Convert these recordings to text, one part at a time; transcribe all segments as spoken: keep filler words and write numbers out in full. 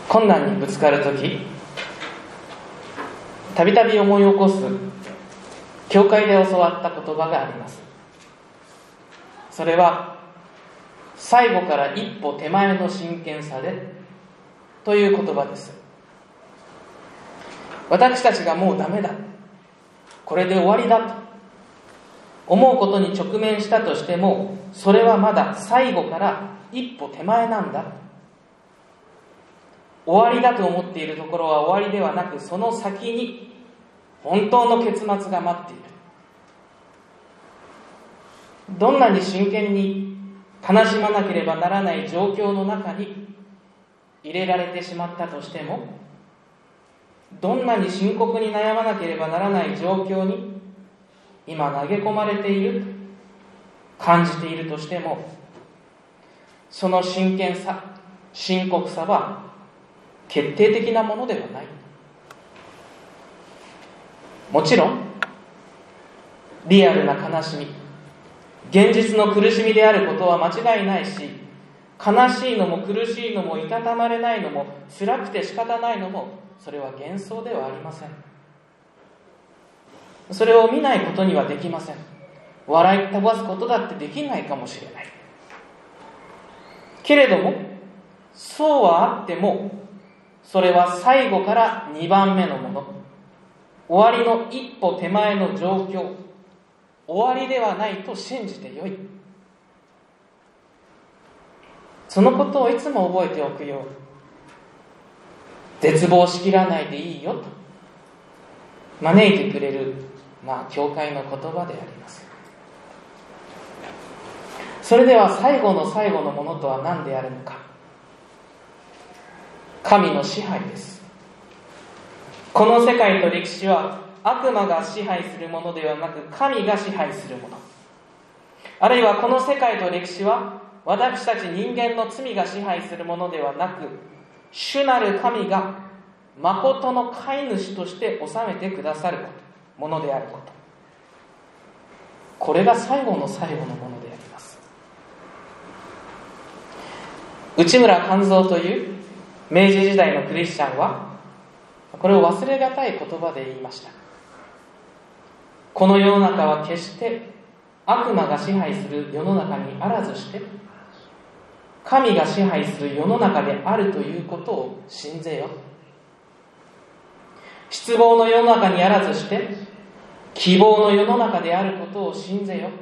困難にぶつかるとき、たびたび思い起こす教会で教わった言葉があります。それは、最後から一歩手前の真剣さでという言葉です。私たちがもうダメだ、これで終わりだと思うことに直面したとしても、それはまだ最後から一歩手前なんだ。終わりだと思っているところは終わりではなく、その先に本当の結末が待っている。どんなに真剣に悲しまなければならない状況の中に入れられてしまったとしても、どんなに深刻に悩まなければならない状況に今投げ込まれている、感じているとしても、その真剣さ、深刻さは決定的なものではない。もちろんリアルな悲しみ、現実の苦しみであることは間違いないし、悲しいのも苦しいのもいたたまれないのも辛くて仕方ないのも、それは幻想ではありません。それを見ないことにはできません。笑い飛ばすことだってできないかもしれないけれども、そうはあってもそれは最後からにばんめのもの、終わりの一歩手前の状況、終わりではないと信じてよい。そのことをいつも覚えておくよう、絶望しきらないでいいよと招いてくれる、まあ教会の言葉であります。それでは最後の最後のものとは何であるのか。神の支配です。この世界と歴史は悪魔が支配するものではなく、神が支配するもの。あるいはこの世界と歴史は私たち人間の罪が支配するものではなく、主なる神が誠の飼い主として治めてくださること、ものであること。これが最後の最後のものであります。内村勘三という明治時代のクリスチャンはこれを忘れがたい言葉で言いました。この世の中は決して悪魔が支配する世の中にあらずして、神が支配する世の中であるということを信ぜよ。失望の世の中にあらずして希望の世の中であることを信ぜよ。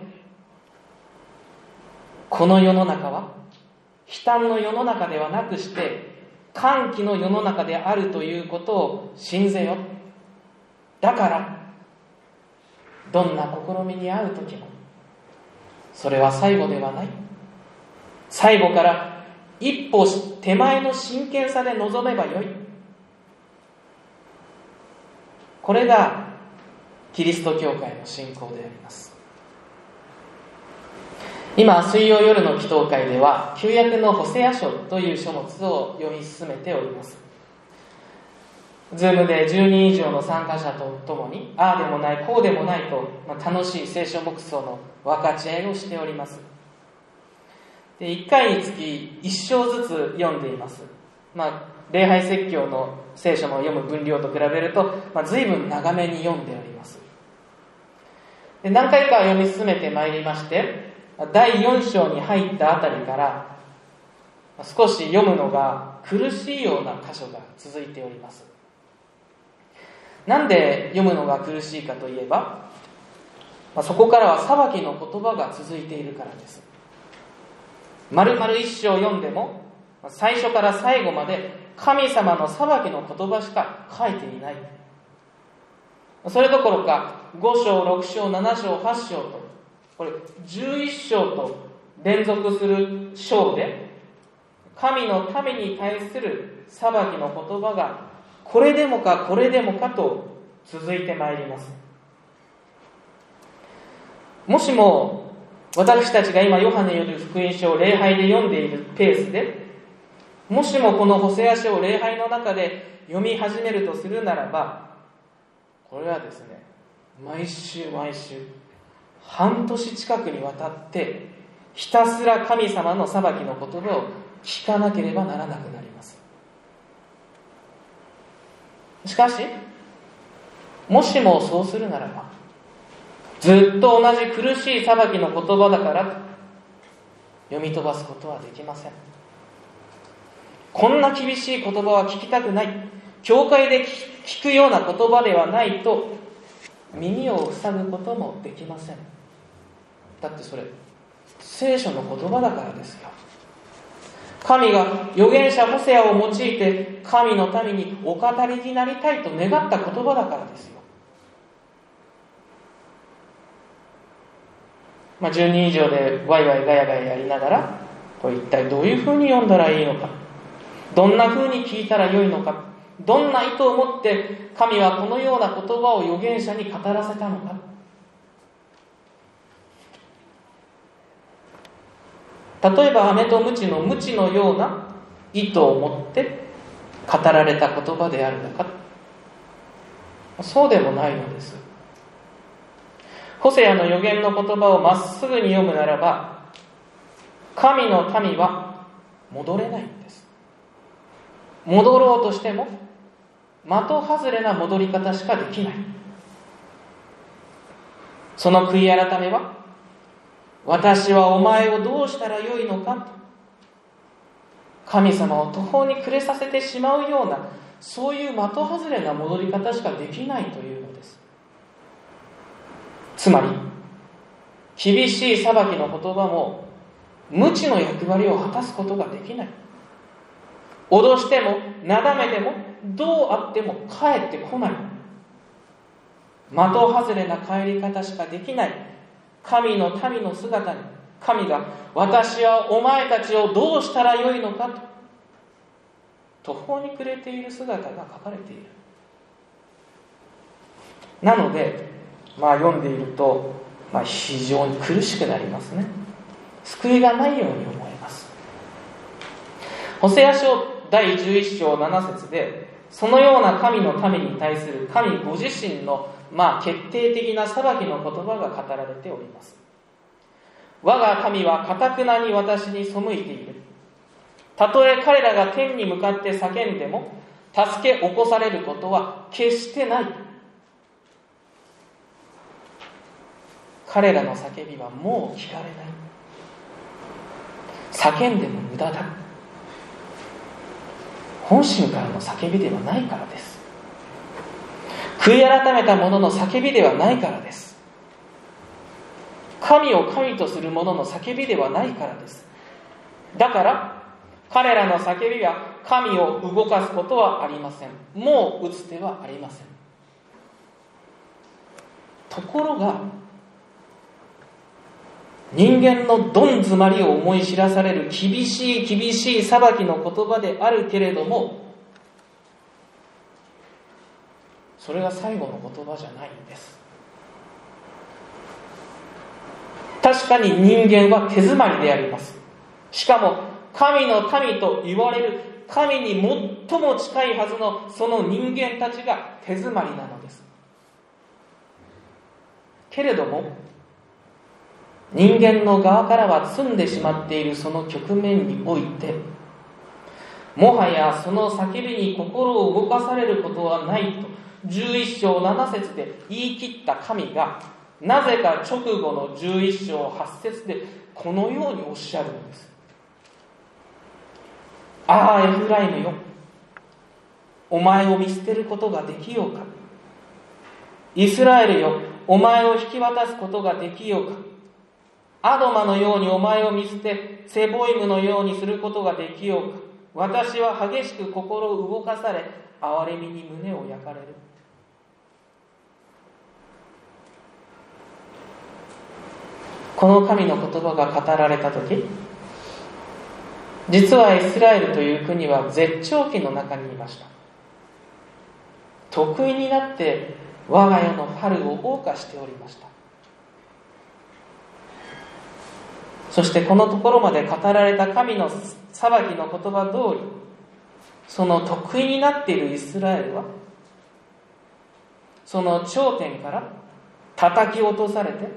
この世の中は悲嘆の世の中ではなくして歓喜の世の中であるということを信ぜよ。だからどんな試みに遭う時も、それは最後ではない。最後から一歩手前の真剣さで臨めばよい。これがキリスト教会の信仰であります。今、水曜夜の祈祷会では旧約のホセア書という書物を読み進めております。ズームでじゅうにん以上の参加者とともに、ああでもないこうでもないと、まあ、楽しい聖書黙想の分かち合いをしております。で、いっかいにつきいっ章ずつ読んでいます。まあ、礼拝説教の聖書の読む分量と比べると、まあ、随分長めに読んでおります。で、何回か読み進めてまいりまして、だいよん章に入ったあたりから少し読むのが苦しいような箇所が続いております。なんで読むのが苦しいかといえば、そこからは裁きの言葉が続いているからです。丸々一章読んでも最初から最後まで神様の裁きの言葉しか書いていない。それどころかご章、ろく章、なな章、はち章と、これじゅういっ章と連続する章で神の民に対する裁きの言葉がこれでもかこれでもかと続いてまいります。もしも私たちが今ヨハネによる福音書を礼拝で読んでいるペースで、もしもこのホセア書を礼拝の中で読み始めるとするならば、これはですね、毎週毎週半年近くにわたってひたすら神様の裁きの言葉を聞かなければならなくなります。 しかしもしもそうするならば、ずっと同じ苦しい裁きの言葉だからと読み飛ばすことはできません。こんな厳しい言葉は聞きたくない、教会で聞くような言葉ではないと耳を塞ぐこともできません。だってそれ聖書の言葉だからですよ。神が預言者ホセアを用いて神の民にお語りになりたいと願った言葉だからですよ。まあ、じゅうにん以上でワイワイガヤガヤやりながら、これ一体どういうふうに読んだらいいのか、どんなふうに聞いたらよいのか、どんな意図を持って神はこのような言葉を預言者に語らせたのか。例えば飴と鞭の鞭のような意図を持って語られた言葉であるのか、そうでもないのです。ホセアの預言の言葉をまっすぐに読むならば、神の民は戻れないんです。戻ろうとしても的外れな戻り方しかできない。その悔い改めは、私はお前をどうしたらよいのかと神様を途方に暮れさせてしまうような、そういう的外れな戻り方しかできないというのです。つまり厳しい裁きの言葉も無知の役割を果たすことができない。脅してもなだめてもどうあっても帰ってこない、的外れな帰り方しかできない神の民の姿に、神が私はお前たちをどうしたらよいのかと途方に暮れている姿が書かれている。なので、まあ、読んでいると、まあ、非常に苦しくなりますね。救いがないように思います。ホセア書だいじゅういち章なな節で、そのような神の民に対する神ご自身の、まあ、決定的な裁きの言葉が語られております。我が神は堅くなに私に背いている。たとえ彼らが天に向かって叫んでも助け起こされることは決してない。彼らの叫びはもう聞かれない。叫んでも無駄だ。本心からの叫びではないからです。悔い改めた者の叫びではないからです。神を神とする者の叫びではないからです。だから彼らの叫びは神を動かすことはありません。もう打つ手はありません。ところが人間のどん詰まりを思い知らされる厳しい厳しい裁きの言葉であるけれども、それが最後の言葉じゃないんです。確かに人間は手詰まりであります。しかも神の民と言われる神に最も近いはずのその人間たちが手詰まりなのです。けれども人間の側からは積んでしまっているその局面において、もはやその叫びに心を動かされることはないとじゅういち章なな節で言い切った神が、なぜか直後のじゅういち章はち節でこのようにおっしゃるのです。ああエフライムよ、お前を見捨てることができようか。イスラエルよ、お前を引き渡すことができようか。アドマのようにお前を見捨て、セボイムのようにすることができようか。私は激しく心を動かされ、憐れみに胸を焼かれる。この神の言葉が語られたとき、実はイスラエルという国は絶頂期の中にいました。得意になって我が世の春を謳歌しておりました。そしてこのところまで語られた神の裁きの言葉通り、その得意になっているイスラエルはその頂点から叩き落とされて、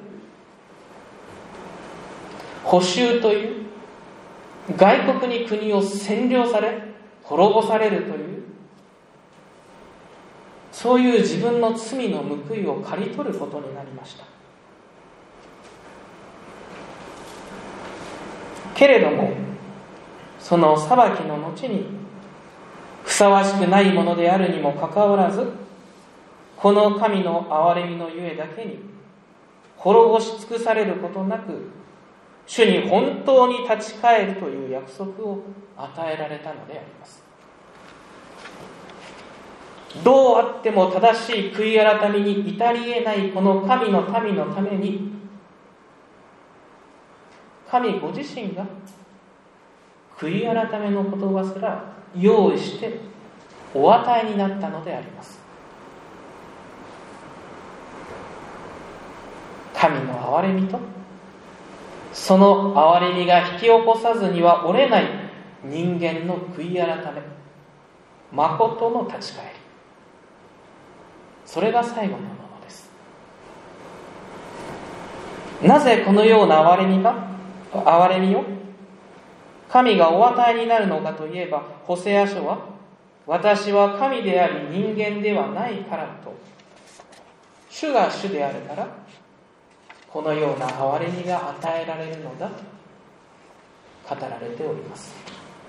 捕囚という外国に国を占領され滅ぼされるというそういう自分の罪の報いを刈り取ることになりました。けれどもその裁きの後にふさわしくないものであるにもかかわらず、この神の憐れみのゆえだけに滅ぼし尽くされることなく、主に本当に立ち返るという約束を与えられたのであります。どうあっても正しい悔い改めに至り得ないこの神の民のために、神ご自身が悔い改めの言葉すら用意してお与えになったのであります。神の憐れみとその憐れみが引き起こさずには折れない人間の悔い改め、誠の立ち返り、それが最後のものです。なぜこのような憐れみが憐れみを神がお与えになるのかといえば、ホセア書は私は神であり人間ではないからと、主が主であるからこのような憐れみが与えられるのだと語られております。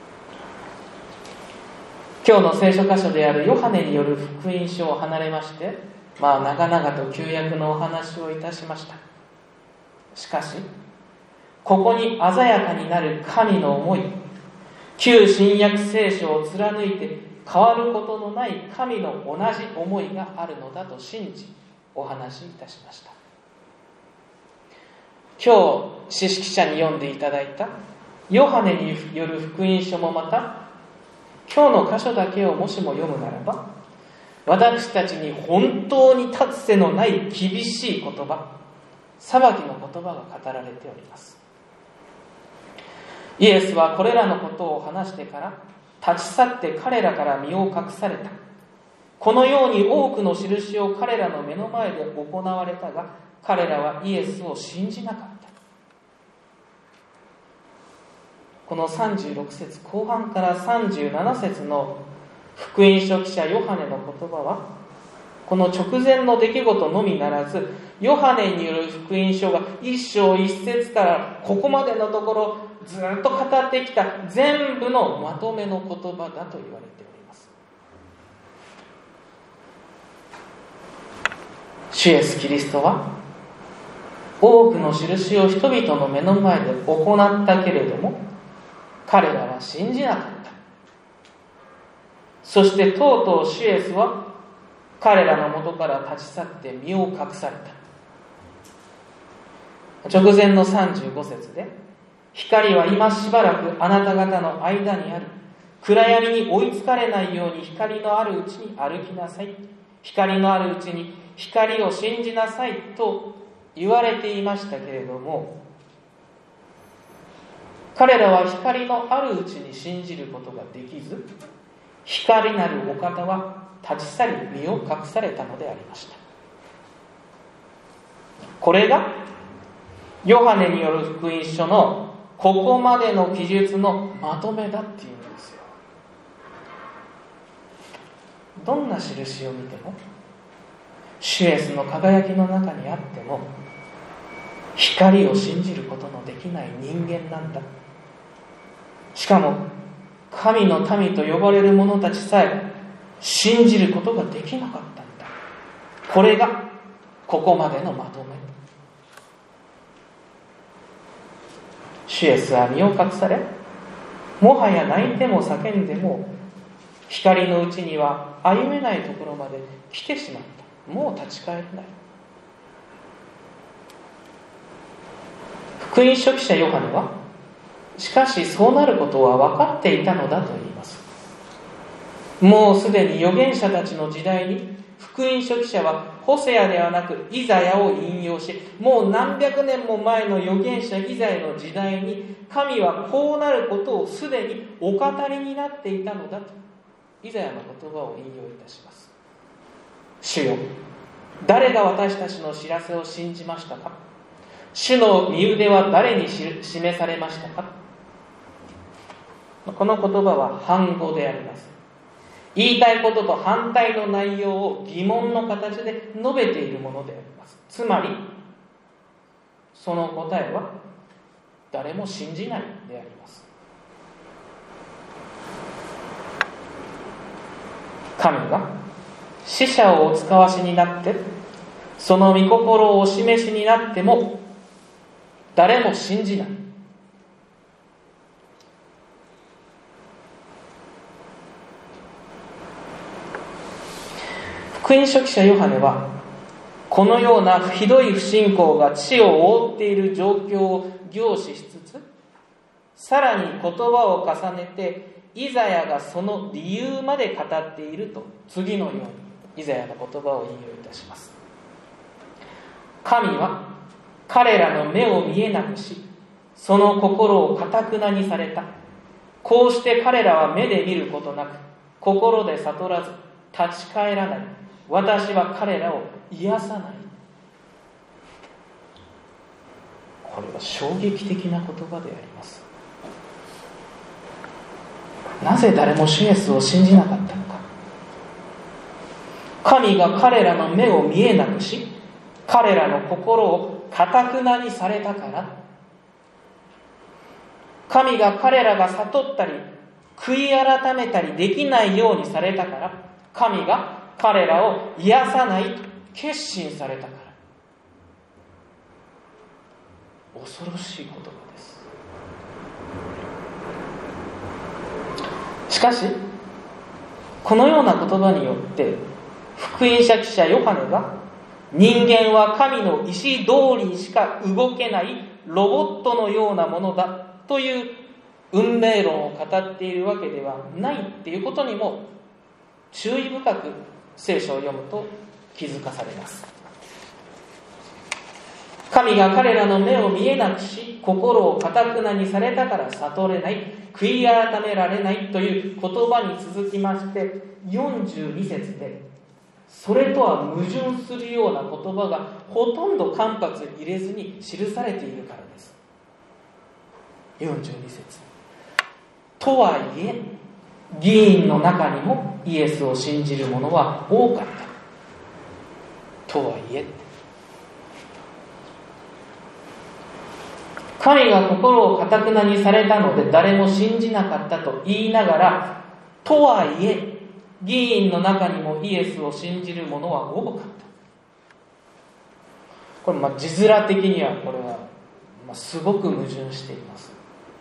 今日の聖書箇所であるヨハネによる福音書を離れまして、まあ長々と旧約のお話をいたしました。しかしここに鮮やかになる神の思い、旧新約聖書を貫いて変わることのない神の同じ思いがあるのだと信じお話しいたしました。今日詩式者に読んでいただいたヨハネによる福音書もまた、今日の箇所だけをもしも読むならば、私たちに本当に立つ瀬のない厳しい言葉、裁きの言葉が語られております。イエスはこれらのことを話してから立ち去って彼らから身を隠された。このように多くの印を彼らの目の前で行われたが、彼らはイエスを信じなかった。このさんじゅうろく節後半からさんじゅうなな節の福音書記者ヨハネの言葉は、この直前の出来事のみならず、ヨハネによる福音書が一章一節からここまでのところずっと語ってきた全部のまとめの言葉だと言われております。主イエスキリストは多くの印を人々の目の前で行ったけれども、彼らは信じなかった。そしてとうとう主イエスは彼らの元から立ち去って身を隠された。直前のさんじゅうご節で、光は今しばらくあなた方の間にある。暗闇に追いつかれないように光のあるうちに歩きなさい。光のあるうちに光を信じなさいと言われていましたけれども、彼らは光のあるうちに信じることができず、光なるお方は立ち去り身を隠されたのでありました。これがヨハネによる福音書のここまでの記述のまとめだっていうんですよ。どんな印を見ても、主イエスの輝きの中にあっても、光を信じることのできない人間なんだ。しかも神の民と呼ばれる者たちさえ信じることができなかったんだ。これがここまでのまとめ。主イエスは身を隠され、もはや泣いても叫んでも光のうちには歩めないところまで来てしまった。もう立ち返れない。福音書記者ヨハネは、しかしそうなることは分かっていたのだと言います。もうすでに預言者たちの時代に福音書記者はホセアではなくイザヤを引用し、もう何百年も前の預言者イザヤの時代に神はこうなることをすでにお語りになっていたのだとイザヤの言葉を引用いたします。主よ、誰が私たちの知らせを信じましたか。主の身腕は誰に示されましたか。この言葉は反語であります。 言いたいことと反対の内容を疑問の形で述べているものであります。つまりその答えは誰も信じないであります。神が死者をお使わしになってその御心をお示しになっても誰も信じない。福音書記者ヨハネはこのようなひどい不信仰が地を覆っている状況を凝視しつつ、さらに言葉を重ねてイザヤがその理由まで語っていると次のようにイザヤの言葉を引用いたします。神は彼らの目を見えなくし、その心を堅くなにされた。こうして彼らは目で見ることなく、心で悟らず立ち返らない。私は彼らを癒さない。これは衝撃的な言葉であります。なぜ誰も主イエスを信じなかったのか。神が彼らの目を見えなくし、彼らの心を堅くなにされたから。神が彼らが悟ったり悔い改めたりできないようにされたから、神が彼らを癒さないと決心されたから。恐ろしい言葉です。しかしこのような言葉によって福音書記者ヨハネが人間は神の意思通りにしか動けないロボットのようなものだという運命論を語っているわけではないっていうことにも注意深く聖書を読むと気づかされます。神が彼らの目を見えなくし、心を堅くなにされたから悟れない、悔い改められないという言葉に続きまして、よんじゅうに節でそれとは矛盾するような言葉がほとんど間髪入れずに記されているからです。よんじゅうに節。とはいえ議員の中にもイエスを信じる者は多かった。とはいえ神が心を堅くなにされたので誰も信じなかったと言いながら、とはいえ議員の中にもイエスを信じる者は多かった。これまあ字面的にはこれはまあすごく矛盾しています。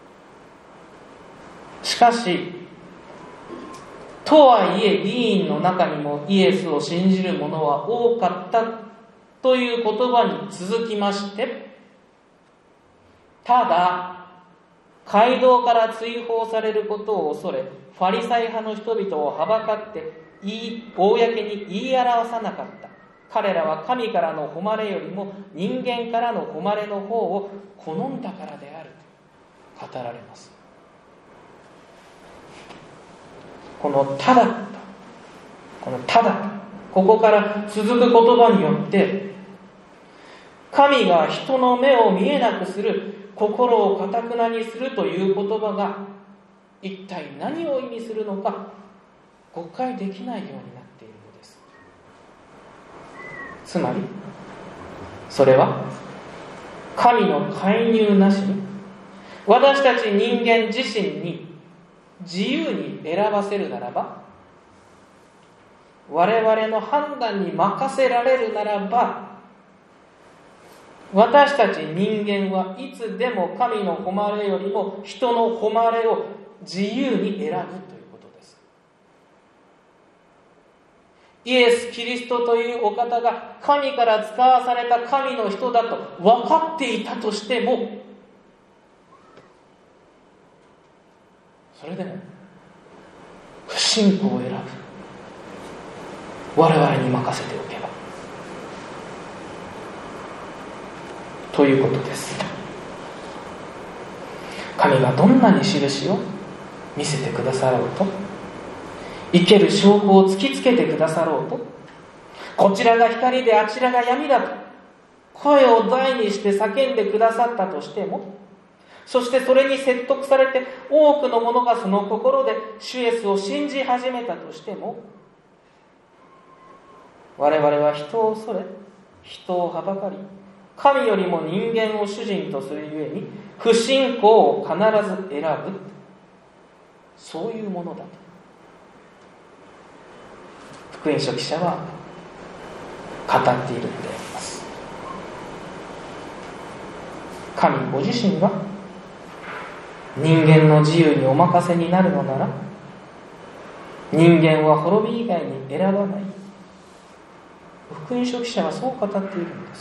しかしとはいえ議員の中にもイエスを信じる者は多かったという言葉に続きまして、ただ街道から追放されることを恐れファリサイ派の人々をはばかって言い公に言い表さなかった。彼らは神からの誉れよりも人間からの誉れの方を好んだからであると語られます。このただこのただここから続く言葉によって神が人の目を見えなくする、心を堅くなにするという言葉が一体何を意味するのか誤解できないようになっているのです。つまりそれは神の介入なしに私たち人間自身に自由に選ばせるならば、我々の判断に任せられるならば、私たち人間はいつでも神の誉れよりも人の誉れを自由に選ぶということです。イエス・キリストというお方が神から使わされた神の人だと分かっていたとしても、それでも不信仰を選ぶ、我々に任せておけばということです。神がどんなに印を見せてくださろうと、生ける証拠を突きつけてくださろうと、こちらが光であちらが闇だと声を大にして叫んでくださったとしても、 そしてそれに説得されて多くの者がその心で主イエスを信じ始めたとしても、我々は人を恐れ、人をはばかり、神よりも人間を主人とするゆえに不信仰を必ず選ぶ、そういうものだと福音書記者は語っているのであります。神ご自身が人間の自由にお任せになるのなら、人間は滅び以外に選ばない。福音書記者はそう語っているんです。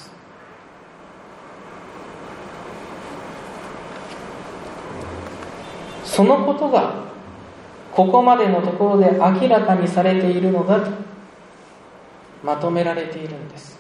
そのことがここまでのところで明らかにされているのだとまとめられているんです。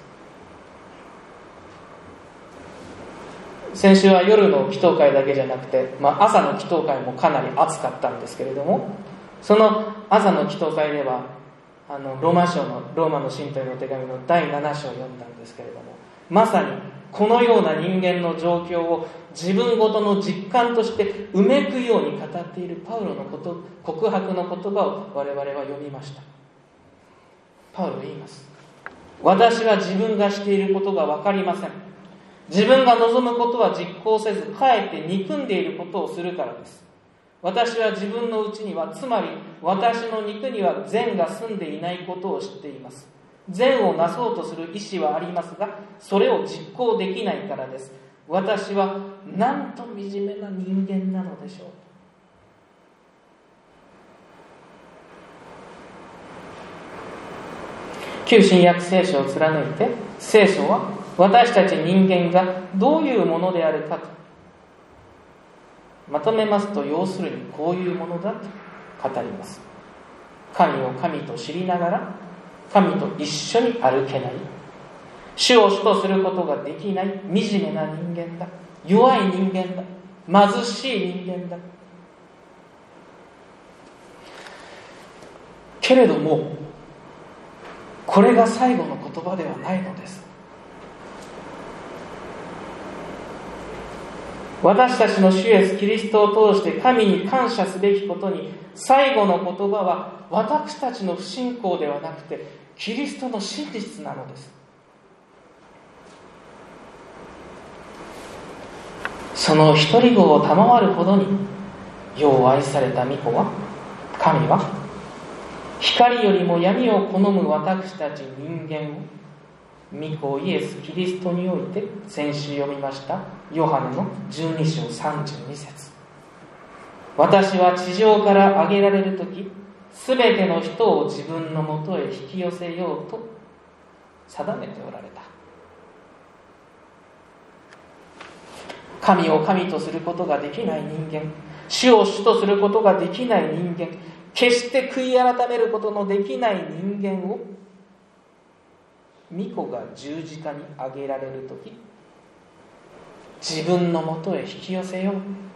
先週は夜の祈祷会だけじゃなくて、まあ、朝の祈祷会もかなり暑かったんですけれども、その朝の祈祷会ではあのローマ書のローマの信徒への手紙のだいなな章を読んだんですけれども、まさにこのような人間の状況を自分ごとの実感としてうめくように語っているパウロのこと告白の言葉を我々は読みました。パウロ言います。私は自分がしていることが分かりません。自分が望むことは実行せず、かえって憎んでいることをするからです。私は自分のうちには、つまり私の肉には善が住んでいないことを知っています。善をなそうとする意志はありますが、それを実行できないからです。私はなんと惨めな人間なのでしょう。旧新約聖書を貫いて、聖書は私たち人間がどういうものであるかとまとめますと、要するにこういうものだと語ります。神を神と知りながら神と一緒に歩けない、主を主とすることができない惨めな人間だ、弱い人間だ、貧しい人間だ。けれどもこれが最後の言葉ではないのです。私たちの主イエスキリストを通して神に感謝すべきことに、最後の言葉は私たちの不信仰ではなくてキリストの真実なのです。その一人子を賜るほどによう愛された御子は、神は光よりも闇を好む私たち人間を御子イエス・キリストにおいて、先週読みましたヨハネのじゅうに章さんじゅうに節、私は地上から上げられるとき、すべての人を自分のもとへ引き寄せようと定めておられた。神を神とすることができない人間、主を主とすることができない人間、決して悔い改めることのできない人間を御子が十字架に上げられるとき、自分のもとへ引き寄せよう。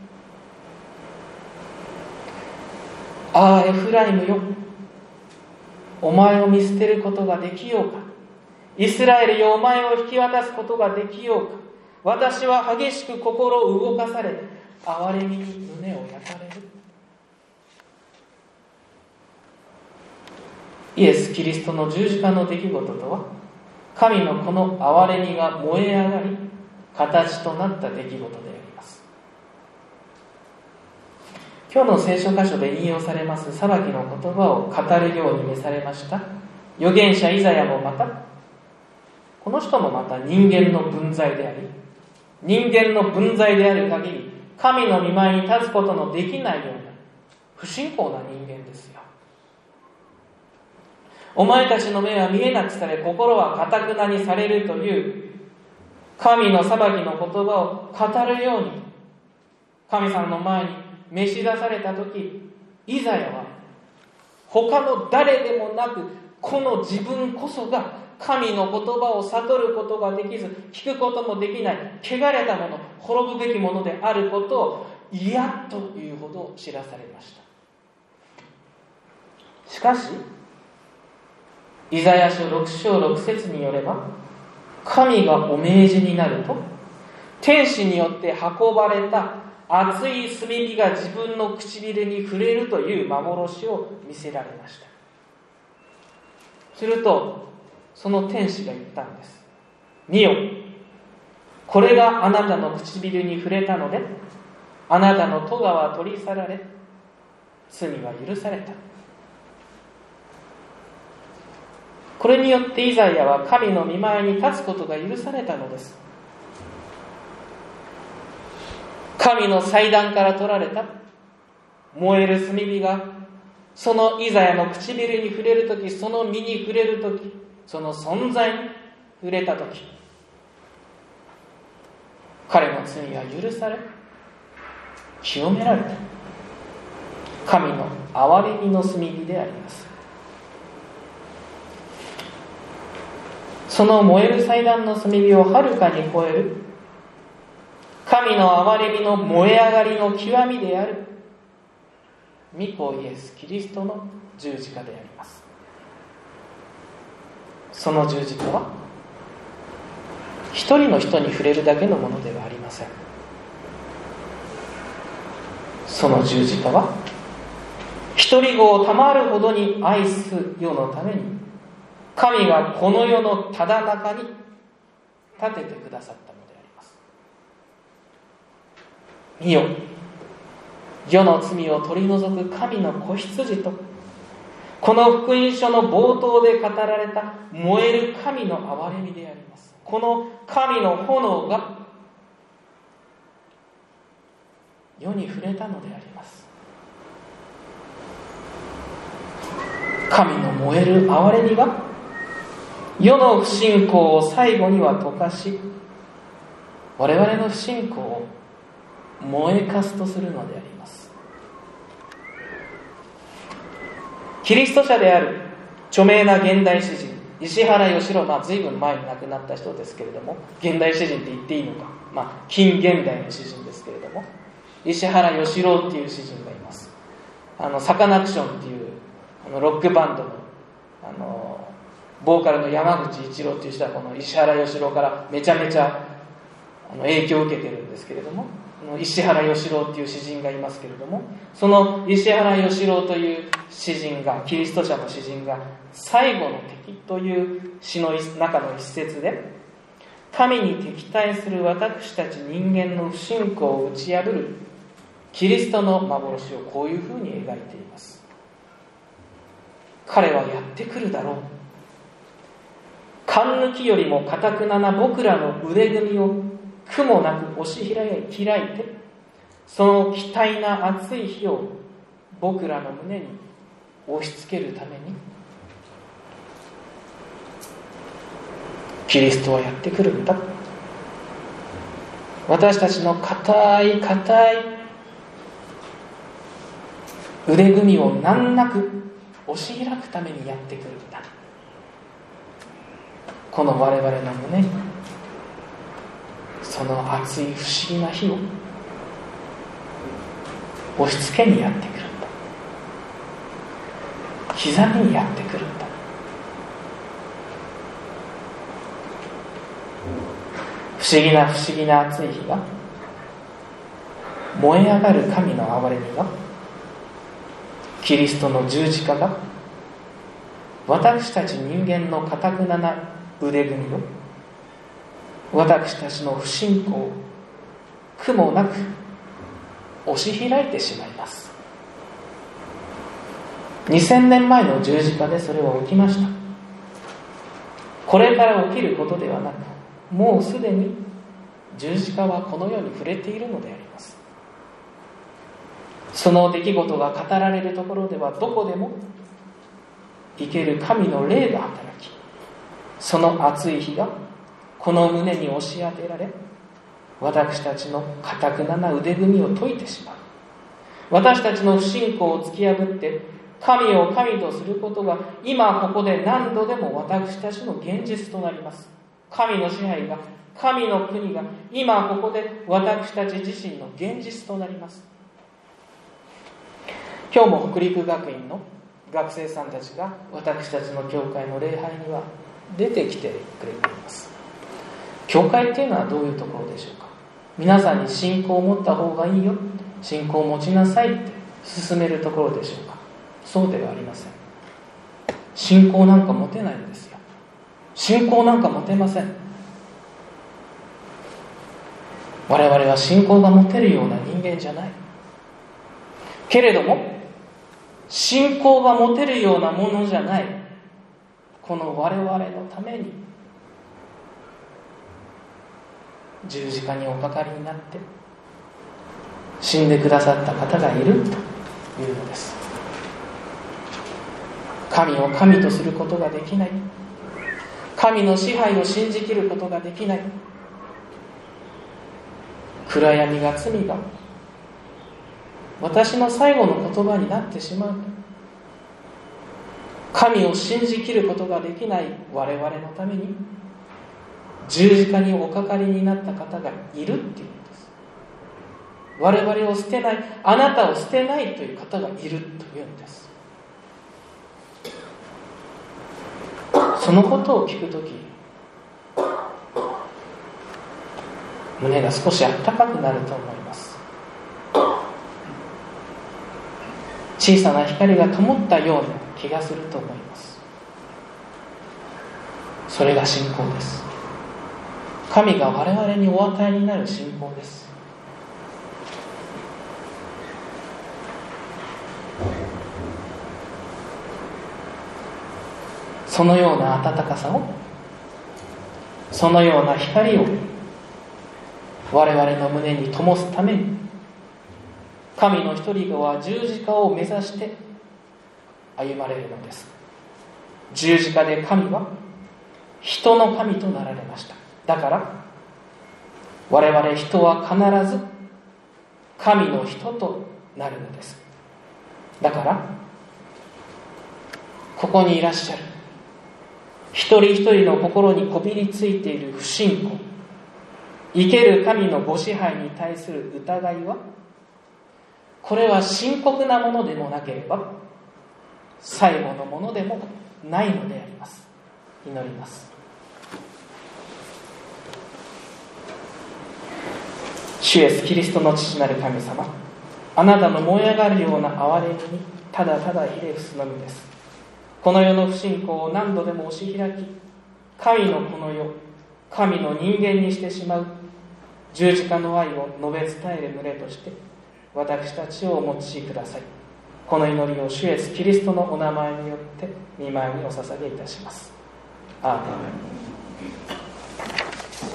ああエフライムよ、お前を見捨てることができようか。イスラエルよ、お前を引き渡すことができようか。私は激しく心を動かされ、憐れみに胸を焼かれる。イエス・キリストの十字架の出来事とは、神のこの憐れみが燃え上がり形となった出来事であります。今日の聖書箇所で引用されます裁きの言葉を語るように召されました預言者イザヤもまた、この人もまた人間の分際であり、人間の分際である限り神の御前に立つことのできないような不信仰な人間ですよ。お前たちの目は見えなくされ、心は堅くなにされるという神の裁きの言葉を語るように神様の前に召し出されたとき、イザヤは他の誰でもなく、この自分こそが神の言葉を悟ることができず、聞くこともできない汚れたもの、滅ぶべきものであることを嫌というほど知らされました。しかしイザヤ書ろく章ろく節によれば、神がお命じになると天使によって運ばれた熱い炭火が自分の唇に触れるという幻を見せられました。するとその天使が言ったんです。見よ、これがあなたの唇に触れたので、あなたの咎は取り去られ、罪は許された。これによってイザヤは神の御前に立つことが許されたのです。神の祭壇から取られた燃える炭火がそのイザヤの唇に触れるとき、その身に触れるとき、その存在に触れたとき、彼の罪は許され、清められた。神の憐れみの炭火であります。その燃える祭壇の炭火をはるかに超える神の憐れみの燃え上がりの極みである御子イエス・キリストの十字架であります。その十字架は一人の人に触れるだけのものではありません。その十字架は一人子を賜るほどに愛す世のために、神がこの世のただ中に立ててくださったのであります。見よ、世の罪を取り除く神の子羊と、この福音書の冒頭で語られた燃える神の憐れみであります。この神の炎が世に触れたのであります。神の燃える憐れみが世の不信仰を最後には溶かし、我々の不信仰を燃えかすとするのであります。キリスト者である著名な現代詩人石原義郎、まあ随分前に亡くなった人ですけれども、現代詩人って言っていいのか、まあ近現代の詩人ですけれども、石原義郎っていう詩人がいます。あのサカナクションっていうあのロックバンドのあのボーカルの山口一郎っていう人はこの石原義郎からめちゃめちゃあの影響を受けてるんですけれども、石原義郎っていう詩人がいますけれども、その石原義郎という詩人が、キリスト者の詩人が最後の敵という詩の中の一節で、神に敵対する私たち人間の不信仰を打ち破るキリストの幻をこういうふうに描いています。彼はやってくるだろう。勘抜きよりも堅くなな僕らの腕組みを苦もなく押し開いて、その期待な熱い火を僕らの胸に押し付けるためにキリストはやってくるんだ。私たちの固い固い腕組みを難なく押し開くためにやってくるんだ。この我々の胸にその熱い不思議な火を押し付けにやってくるんだ。刻みにやってくるんだ。不思議な不思議な熱い火が、燃え上がる神の憐れみが、キリストの十字架が、私たち人間の堅くなな腕組みを、私たちの不信仰を苦もなく押し開いてしまいます。にせんねんまえの十字架でそれは起きました。これから起きることではなく、もうすでに十字架はこの世に触れているのであります。その出来事が語られるところでは、どこでも生ける神の霊が働き、その熱い火がこの胸に押し当てられ、私たちの堅くなな腕組みを解いてしまう。私たちの不信仰を突き破って神を神とすることが、今ここで何度でも私たちの現実となります。神の支配が、神の国が今ここで私たち自身の現実となります。今日も北陸学院の学生さんたちが私たちの教会の礼拝には出てきてくれています。教会っていうのはどういうところでしょうか。 皆さんに信仰を持った方がいいよ、信仰を持ちなさいって勧めるところでしょうか。そうではありません。信仰なんか持てないんですよ。信仰なんか持てません。我々は信仰が持てるような人間じゃない。けれども信仰が持てるようなものじゃないこの我々のために十字架におかかりになって死んでくださった方がいるというのです。神を神とすることができない、神の支配を信じきることができない、暗闇が罪が私の最後の言葉になってしまう。神を信じきることができない我々のために十字架におかかりになった方がいるっていうんです。我々を捨てない、あなたを捨てないという方がいるというんです。そのことを聞くとき、胸が少しあったかくなると思います。小さな光が灯ったような気がすると思います。それが信仰です。神が我々にお与えになる信仰です。そのような温かさを、そのような光を我々の胸に灯すために、神の一人子は十字架を目指して歩まれるのです。十字架で神は人の神となられました。だから我々人は必ず神の人となるのです。だからここにいらっしゃる一人一人の心にこびりついている不信仰、生ける神のご支配に対する疑いは、これは深刻なものでもなければ最後のものでもないのであります。祈ります。主イエスキリストの父なる神様、あなたの燃え上がるような憐れみにただただひれ伏すのみです。この世の不信仰を何度でも押し開き、神のこの世、神の人間にしてしまう十字架の愛を述べ伝える群れとして私たちをお持ちください。この祈りを主イエスキリストのお名前によって御前にお捧げいたします。アーメン。